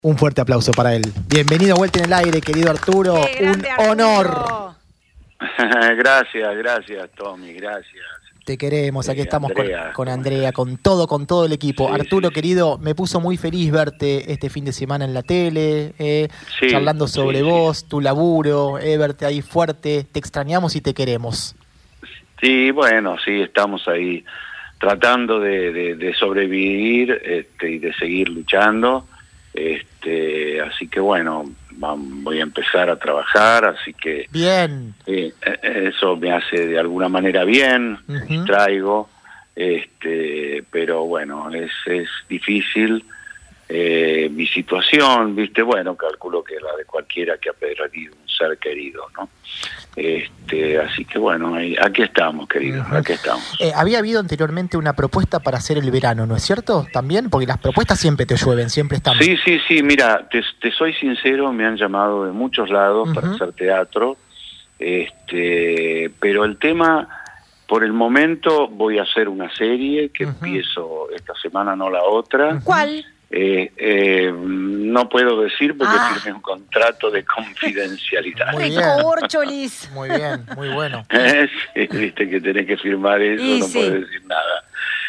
Un fuerte aplauso para él. Bienvenido a Vuelta en el Aire, querido Arturo. Un honor. Gracias, Tommy, gracias. Te queremos, aquí estamos Andrea, con Andrea, con todo el equipo. Sí, Arturo, sí. querido, me puso muy feliz verte este fin de semana en la tele, charlando sobre vos, tu laburo, verte ahí fuerte. Te extrañamos y te queremos. Sí, bueno, sí, estamos ahí tratando de sobrevivir y de seguir luchando. Así que bueno, voy a empezar a trabajar, así que Bien. eso me hace de alguna manera bien, me distraigo, pero bueno, es difícil mi situación, viste, bueno, calculo que la de cualquiera que ha perdido un ser querido, ¿no? Así que bueno, aquí estamos, querido, aquí estamos. Había habido anteriormente una propuesta para hacer el verano, ¿no es cierto? También, porque las propuestas siempre te llueven, siempre están. Sí, mira, te soy sincero, me han llamado de muchos lados para hacer teatro, pero el tema, por el momento voy a hacer una serie que empiezo esta semana, no la otra. ¿Cuál? No puedo decir porque firmé un contrato de confidencialidad. Muy bien. Corcholis. Muy bien, muy bueno. Sí, viste que tenés que firmar eso, Y no sí. podés decir nada.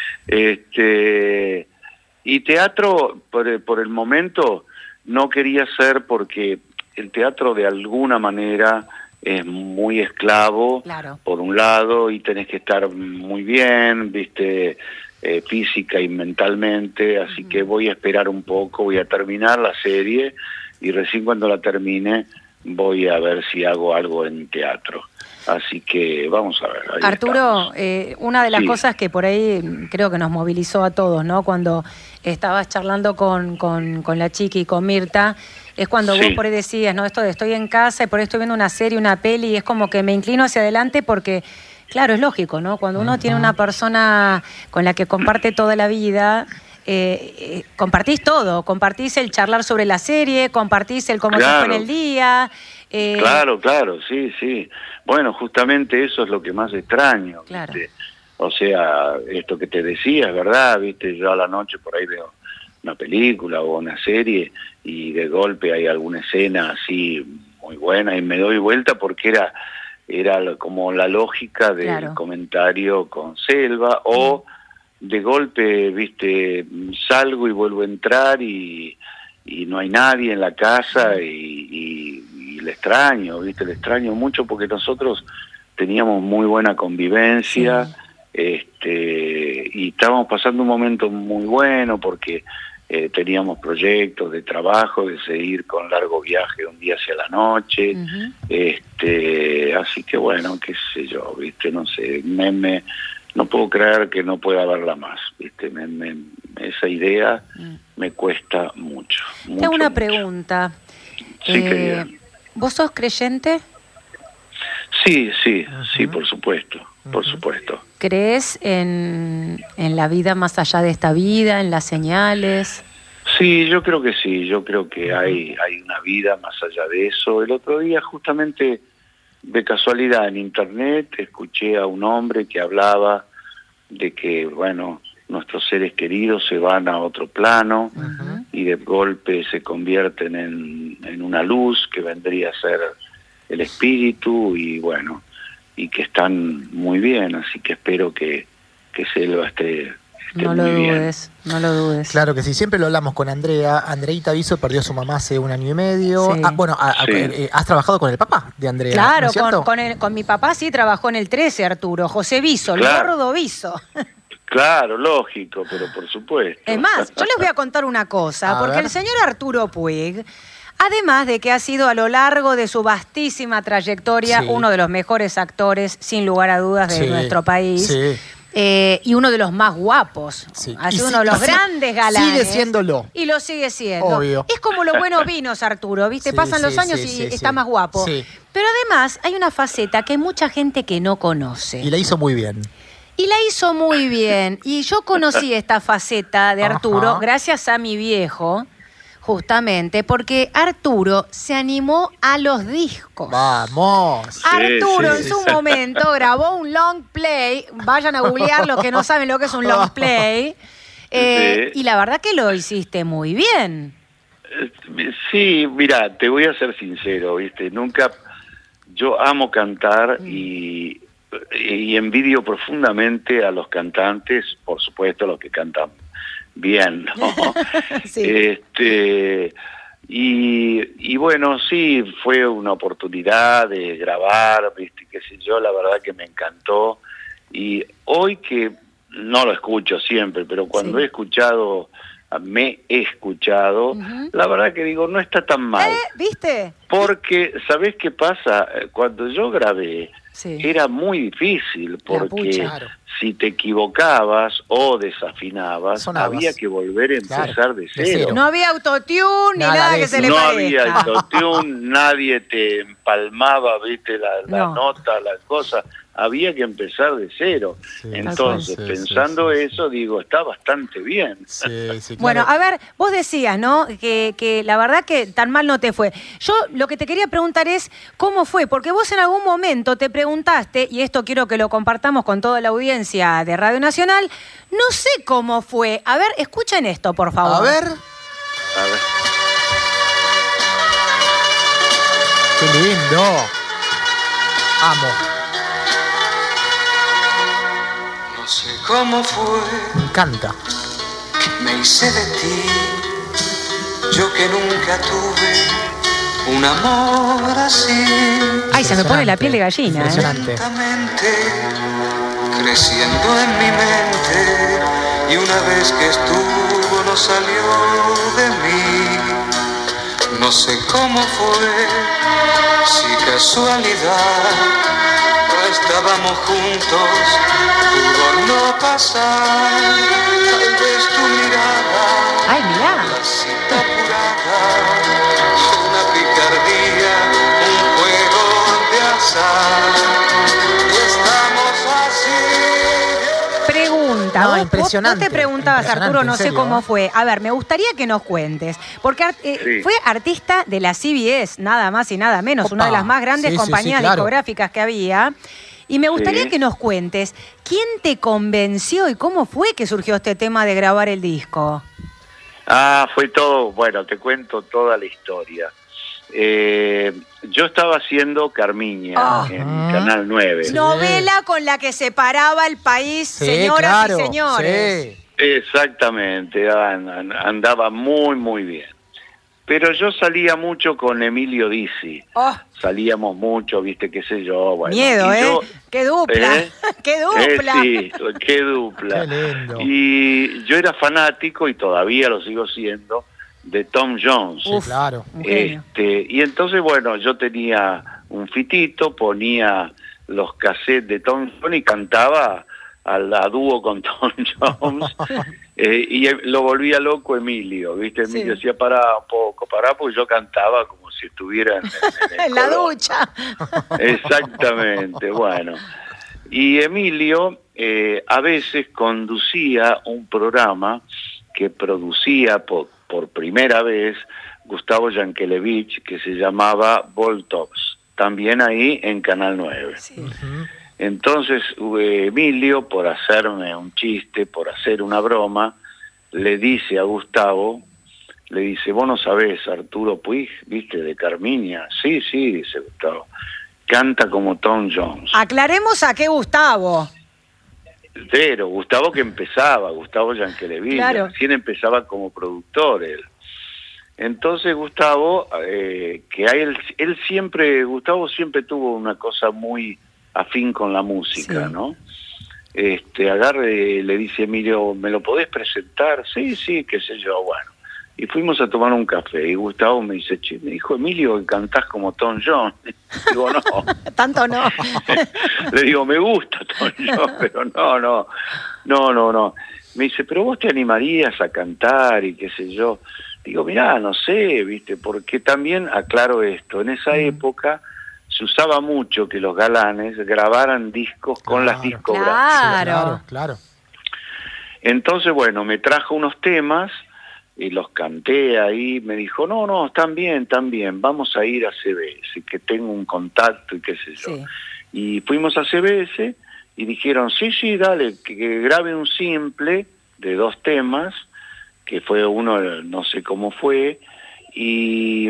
Y teatro, por el momento, no quería hacer porque el teatro de alguna manera es muy esclavo, Claro. por un lado, y tenés que estar muy bien, viste, física y mentalmente, así que voy a esperar un poco, voy a terminar la serie y recién cuando la termine voy a ver si hago algo en teatro. Así que vamos a ver. Ahí Arturo, una de las Sí. cosas que por ahí creo que nos movilizó a todos, ¿no? Cuando estabas charlando con la Chiqui y con Mirta, es cuando vos por ahí decías, ¿no? Esto de estoy en casa y por ahí estoy viendo una serie, una peli, y es como que me inclino hacia adelante porque, claro, es lógico, ¿no? Cuando uno tiene una persona con la que comparte toda la vida, compartís todo, compartís el charlar sobre la serie, compartís el cómo te fue en el día. Claro, sí. Bueno, justamente eso es lo que más extraño, Claro. ¿viste? O sea, esto que te decía, ¿verdad? ¿Viste? Yo a la noche por ahí veo una película o una serie y de golpe hay alguna escena así muy buena y me doy vuelta porque era como la lógica del comentario con Selva, o de golpe, viste, salgo y vuelvo a entrar y no hay nadie en la casa y le extraño, viste, le extraño mucho porque nosotros teníamos muy buena convivencia, y estábamos pasando un momento muy bueno porque teníamos proyectos de trabajo, de seguir con largo viaje un día hacia la noche, así que bueno, qué sé yo, viste, no sé, no puedo creer que no pueda verla más, viste, esa idea me cuesta mucho. Te hago una pregunta. Sí, querida. ¿Vos sos creyente? Sí, por supuesto, por supuesto. ¿Crees en la vida más allá de esta vida, en las señales? Sí, yo creo que sí, yo creo que hay una vida más allá de eso. El otro día, justamente, de casualidad en internet, escuché a un hombre que hablaba de que, bueno, nuestros seres queridos se van a otro plano y de golpe se convierten en una luz que vendría a ser el espíritu y bueno, y que están muy bien, así que espero que Selva esté No lo muy bien. dudes, no lo dudes. Claro que sí, siempre lo hablamos con Andrea. Andreita Aviso perdió a su mamá hace 1 año y medio. Sí. ¿Has trabajado con el papá de Andrea? Claro, ¿no es cierto? con mi papá sí trabajó en el 13, Arturo, José Viso, Claro. el gordo Viso. Claro, lógico, pero por supuesto. Es más, yo les voy a contar una cosa, A porque ver. el señor Arturo Puig, además de que ha sido a lo largo de su vastísima trayectoria Sí. uno de los mejores actores, sin lugar a dudas, de Sí, nuestro país, sí. Y uno de los más guapos, Sí. ha sido Y uno de los sí, grandes galanes. sigue siéndolo. Y lo sigue siendo. Obvio. Es como los buenos vinos, Arturo, ¿viste? Sí, Pasan los sí, años sí, y sí, está sí. más guapo. Sí. Pero además hay una faceta que hay mucha gente que no conoce. Y la hizo muy bien. Y la hizo muy bien. Y yo conocí esta faceta de Arturo Ajá. gracias a mi viejo, justamente, porque Arturo se animó a los discos. ¡Vamos! Arturo sí, en sí. su momento grabó un long play. Vayan a googlear los que no saben lo que es un long play. Sí. Y la verdad que lo hiciste muy bien. Sí, mira, te voy a ser sincero, ¿viste? Yo amo cantar y envidio profundamente a los cantantes, por supuesto los que cantan bien, ¿no? Sí. Y bueno, sí, fue una oportunidad de grabar, ¿viste? Qué sé yo, la verdad que me encantó. Y hoy que no lo escucho siempre, pero cuando me he escuchado, la verdad que digo, no está tan mal. ¿Viste? Porque, ¿sabés qué pasa? Cuando yo grabé, era muy difícil, porque si te equivocabas o desafinabas, había que volver a empezar de cero. No había autotune ni nada que se le parezca. No había autotune, nadie te empalmaba, ¿viste? La nota, las cosas. Había que empezar de cero. Entonces, pensando eso, digo, está bastante bien. Claro. Bueno, a ver, vos decías, ¿no? Que la verdad que tan mal no te fue. Yo lo que te quería preguntar es, ¿cómo fue? Porque vos en algún momento te preguntaste, y esto quiero que lo compartamos con toda la audiencia de Radio Nacional, no sé cómo fue. A ver, escuchen esto, por favor. A ver. ¡Qué lindo! Amo. No sé cómo fue. Me encanta. Me hice de ti, yo que nunca tuve un amor así. Ay, se me pone la piel de gallina. Impresionante. Creciendo en mi mente, y una vez que estuvo no salió de mí. No sé cómo fue, si casualidad no estábamos juntos, pudo no pasar. Tal vez tu mirada, ay, mirá, la cita apurada, una picardía, un juego de azar. Y estamos así. Pregunta, No, vos impresionante, te preguntabas, impresionante, Arturo, no en sé serio, cómo ¿eh? fue. A ver, me gustaría que nos cuentes, porque fue artista de la CBS, nada más y nada menos, una de las más grandes compañías discográficas que había. Y me gustaría que nos cuentes, ¿quién te convenció y cómo fue que surgió este tema de grabar el disco? Fue todo, bueno, te cuento toda la historia. Yo estaba haciendo Carmiña en Canal 9. Novela con la que se paraba el país, señoras y señores. Exactamente, andaba muy, muy bien. Pero yo salía mucho con Emilio Dizzi. Salíamos mucho, viste, qué sé yo. Bueno, miedo, ¡Qué dupla! ¡Qué dupla! Sí, qué dupla. Qué lindo. Y yo era fanático, y todavía lo sigo siendo, de Tom Jones. Sí, claro. Y entonces, bueno, yo tenía un fitito, ponía los cassettes de Tom Jones y cantaba a dúo con Tom Jones. Y lo volvía loco Emilio, ¿viste? Emilio decía, pará un poco, porque yo cantaba como si estuviera en la ducha. Exactamente, bueno. Y Emilio a veces conducía un programa que producía por primera vez Gustavo Yankelevich, que se llamaba Voltox, también ahí en Canal 9. Sí. Entonces Emilio, por hacerme un chiste, por hacer una broma, le dice a Gustavo, le dice, vos no sabés, Arturo Puig, ¿viste? De Carmiña. Sí, dice Gustavo, canta como Tom Jones. Aclaremos a qué Gustavo. Pero Gustavo que empezaba, Gustavo Yankelevich, recién empezaba como productor él. Entonces Gustavo, Gustavo siempre tuvo una cosa muy afín con la música, ¿no? Agarre, le dice Emilio, ¿me lo podés presentar? Sí, qué sé yo, bueno. Y fuimos a tomar un café, y Gustavo me dice, me dijo Emilio que cantás como Tom Jones. Digo, no. Tanto no. Le digo, me gusta Tom Jones, pero no. Me dice, pero vos te animarías a cantar y qué sé yo. Digo, mirá, no sé, viste, porque también, aclaro esto, en esa época se usaba mucho que los galanes grabaran discos con las discográficas. Claro. Entonces, bueno, me trajo unos temas y los canté ahí. Me dijo, no, están bien, vamos a ir a CBS, que tengo un contacto y qué sé yo. Sí. Y fuimos a CBS y dijeron, sí, dale, que grabe un simple de 2 temas, que fue uno, no sé cómo fue, y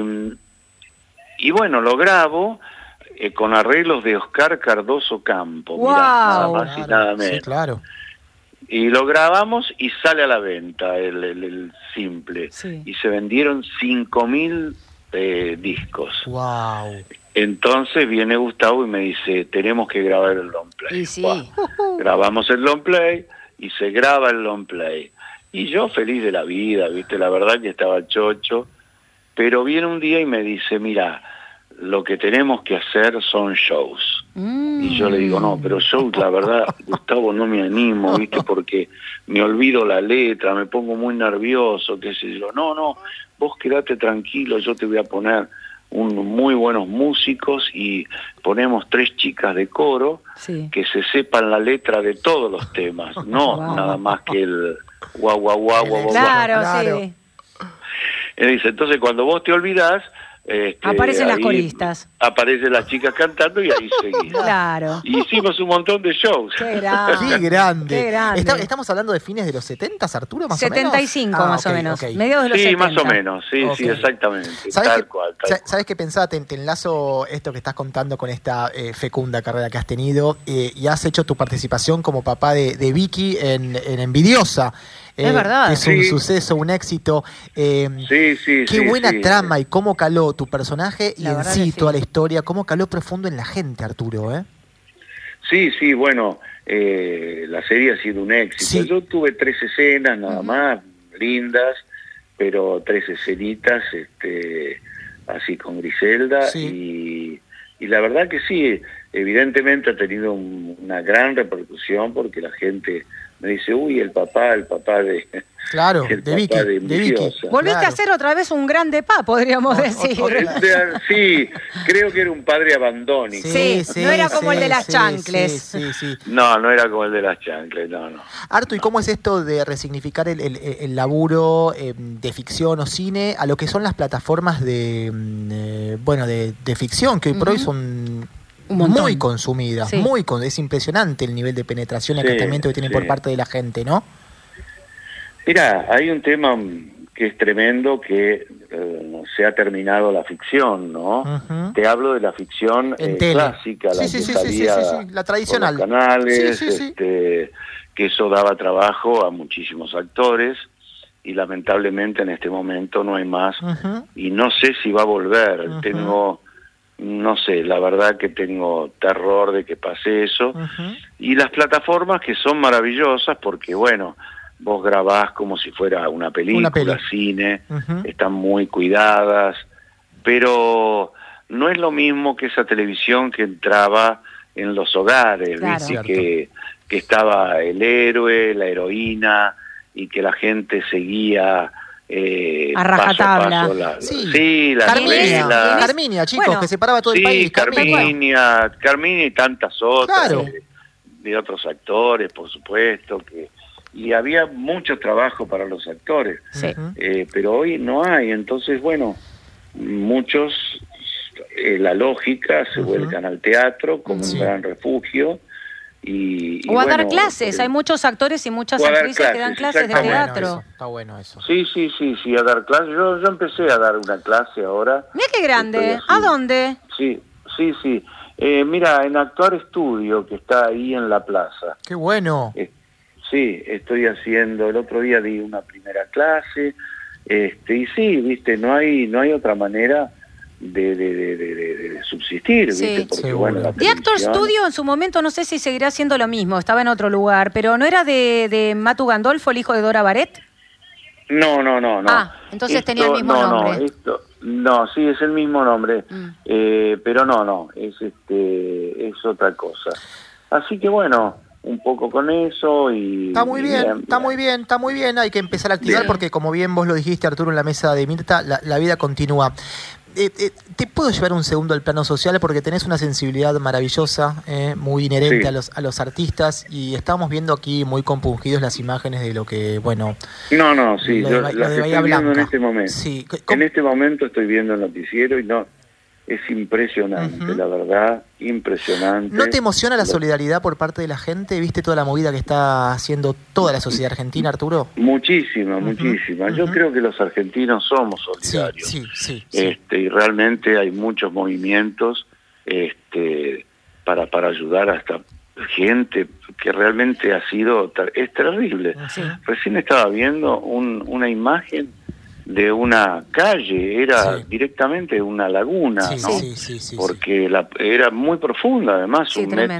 bueno, lo grabo con arreglos de Oscar Cardoso Campo, ¡Wow! mirá, nada más y nada menos. Sí, claro. Y lo grabamos y sale a la venta el simple. Sí. Y se vendieron 5.000 discos. Wow. Entonces viene Gustavo y me dice, tenemos que grabar el long play. Y sí. Buah, grabamos el long play y se graba el long play. Y yo feliz de la vida, ¿viste? La verdad que estaba chocho. Pero viene un día y me dice, mira, lo que tenemos que hacer son shows. Y yo le digo, no, pero shows, la verdad, Gustavo, no me animo, ¿viste? Porque me olvido la letra, me pongo muy nervioso, qué sé yo. No, vos quedate tranquilo, yo te voy a poner muy buenos músicos y ponemos 3 chicas de coro que se sepan la letra de todos los temas, no nada más que el guau, guau, guau, guau, guau. Claro, sí. Él dice, entonces cuando vos te olvidás, aparecen las coristas. Aparecen las chicas cantando y ahí seguís. Claro. Y hicimos un montón de shows. Qué grande. Qué grande. Qué grande. ¿Estamos hablando de fines de los 70, Arturo, más 75 o menos? más o menos. Okay. Mediados de los Sí, 70. más o menos, sí, Okay. sí, exactamente. ¿Sabes Cual. ¿Sabes qué pensaba? Te enlazo esto que estás contando con esta fecunda carrera que has tenido y has hecho tu participación como papá de Vicky en Envidiosa. Es verdad. Que es un suceso, un éxito. Sí. Qué buena trama y cómo caló tu personaje y La en verdad sí que toda la historia, cómo caló profundo en la gente, Arturo, ¿eh? Sí, bueno, la serie ha sido un éxito. Sí. Yo tuve 3 escenas nada más, lindas, pero 3 escenitas, así con Griselda, y la verdad que sí, evidentemente ha tenido una gran repercusión porque la gente me dice, uy, el papá de... Claro, el de papá Vicky, de de Vicky. Envidiosa. Volviste Claro. a ser otra vez un gran pa, podríamos decir. Sí, creo que era un padre abandónico. Sí, no era como el de las chancles. Sí. No era como el de las chancles, no. Artu, ¿y cómo es esto de resignificar el laburo de ficción o cine a lo que son las plataformas de ficción, que hoy por hoy son muy consumidas, Sí. es impresionante el nivel de penetración y acatamiento que tienen por parte de la gente, ¿no? Mira, hay un tema que es tremendo, que se ha terminado la ficción, ¿no? Uh-huh. Te hablo de la ficción En tele. clásica, la que salía la tradicional. por los canales, Sí. que eso daba trabajo a muchísimos actores y lamentablemente en este momento no hay más. Uh-huh. Y no sé si va a volver. Uh-huh. No sé, la verdad que tengo terror de que pase eso. Uh-huh. Y las plataformas que son maravillosas porque, bueno, vos grabás como si fuera una película, cine, uh-huh. están muy cuidadas, pero no es lo mismo que esa televisión que entraba en los hogares, Claro. ¿viste? Que estaba el héroe, la heroína, y que la gente seguía a rajatabla. paso a paso Sí. Carminia, chicos, Bueno, que separaba todo el Sí, país. Carminia y tantas otras, Claro. de otros actores, por supuesto, y había mucho trabajo para los actores, Sí. pero hoy no hay. Entonces, bueno, muchos, la lógica se vuelcan al teatro como un gran refugio. O a dar clases, hay muchos actores y muchas actrices que dan clases de teatro. Está bueno eso. Sí, a dar clases. Yo empecé a dar una clase ahora. Mira qué grande. ¿A dónde? Sí. Mira, en Actuar Estudio, que está ahí en la plaza. Qué bueno. Sí, estoy haciendo, el otro día di una primera clase, y sí, viste, no hay otra manera de subsistir, Sí. viste, porque Seguro. bueno, la The Actor televisión- Studio en su momento, no sé si seguirá haciendo lo mismo, estaba en otro lugar, pero ¿no era de Matu Gandolfo, el hijo de Dora Baret? No. Ah, entonces tenía el mismo nombre. Sí, es el mismo nombre, pero no, es otra cosa. Así que bueno, un poco con eso y... Está muy bien, está muy bien. Hay que empezar a activar Bien. porque, como bien vos lo dijiste, Arturo, en la mesa de Mirta, la vida continúa. Te puedo llevar un segundo al plano social porque tenés una sensibilidad maravillosa, muy inherente Sí. a los artistas, y estamos viendo aquí muy compungidos las imágenes de lo que, bueno... No, sí, lo yo de las Bahía estoy viendo en Blanca. este momento. Sí. En este momento estoy viendo el noticiero y no es impresionante, la verdad, impresionante. ¿No te emociona la solidaridad por parte de la gente? ¿Viste toda la movida que está haciendo toda la sociedad argentina, Arturo? Muchísima. Yo creo que los argentinos somos solidarios. Sí. Y realmente hay muchos movimientos para ayudar a esta gente que realmente es terrible. Sí. Recién estaba viendo una imagen de una calle, era directamente una laguna, ¿no? Porque era muy profunda, además,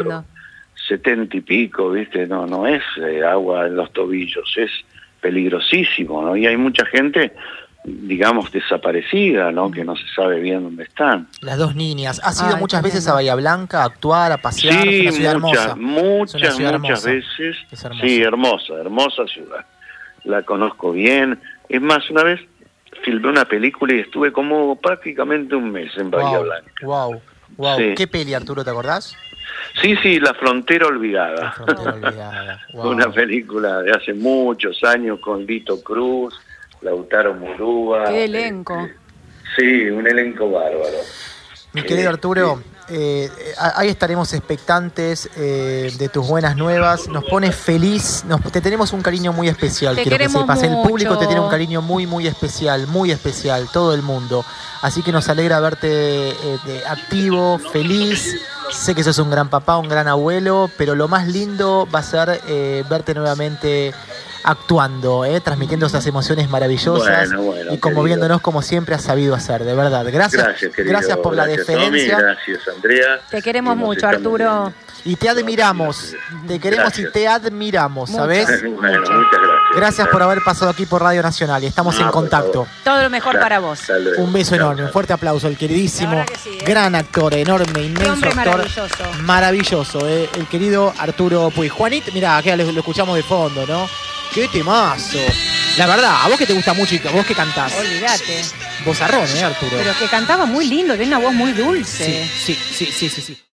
1,70 y pico, ¿viste? No es agua en los tobillos, es peligrosísimo, ¿no? Y hay mucha gente, digamos, desaparecida, ¿no? Que no se sabe bien dónde están. Las dos niñas. ¿Has ido muchas veces a Bahía Blanca a actuar, a pasear? Sí, es una ciudad hermosa. Muchas veces. Sí, hermosa ciudad. La conozco bien. Es más, una vez filmé una película y estuve como prácticamente un mes en Bahía Blanca. Wow. Sí. ¿Qué peli, Arturo, te acordás? Sí, La Frontera Olvidada. La Frontera Olvidada. Wow. Una película de hace muchos años con Lito Cruz, Lautaro Murúa. ¡Qué elenco! Sí, un elenco bárbaro. Mi querido Arturo, ahí estaremos expectantes de tus buenas nuevas. Nos pones feliz, te tenemos un cariño muy especial. Te quiero que sepas, mucho. El público te tiene un cariño muy especial, todo el mundo. Así que nos alegra verte activo, feliz. Sé que sos un gran papá, un gran abuelo, pero lo más lindo va a ser verte nuevamente actuando, transmitiendo esas emociones maravillosas y conmoviéndonos como siempre has sabido hacer, de verdad. Gracias por la deferencia. Tommy, gracias, Andrea. Te queremos mucho, Arturo. Y te admiramos, te queremos y te admiramos, ¿sabes? Bueno, muchas gracias. Gracias por haber pasado aquí por Radio Nacional y estamos en contacto. Todo lo mejor para vos. Un beso enorme, un fuerte aplauso al queridísimo, gran actor, enorme, inmenso actor, maravilloso, el querido Arturo Puig. Juanit, mirá, acá lo escuchamos de fondo, ¿no? ¡Qué temazo! La verdad, a vos que te gusta mucho y a vos que cantás. Olvídate. Vozarrón, Arturo. Pero que cantaba muy lindo, tiene una voz muy dulce. Sí.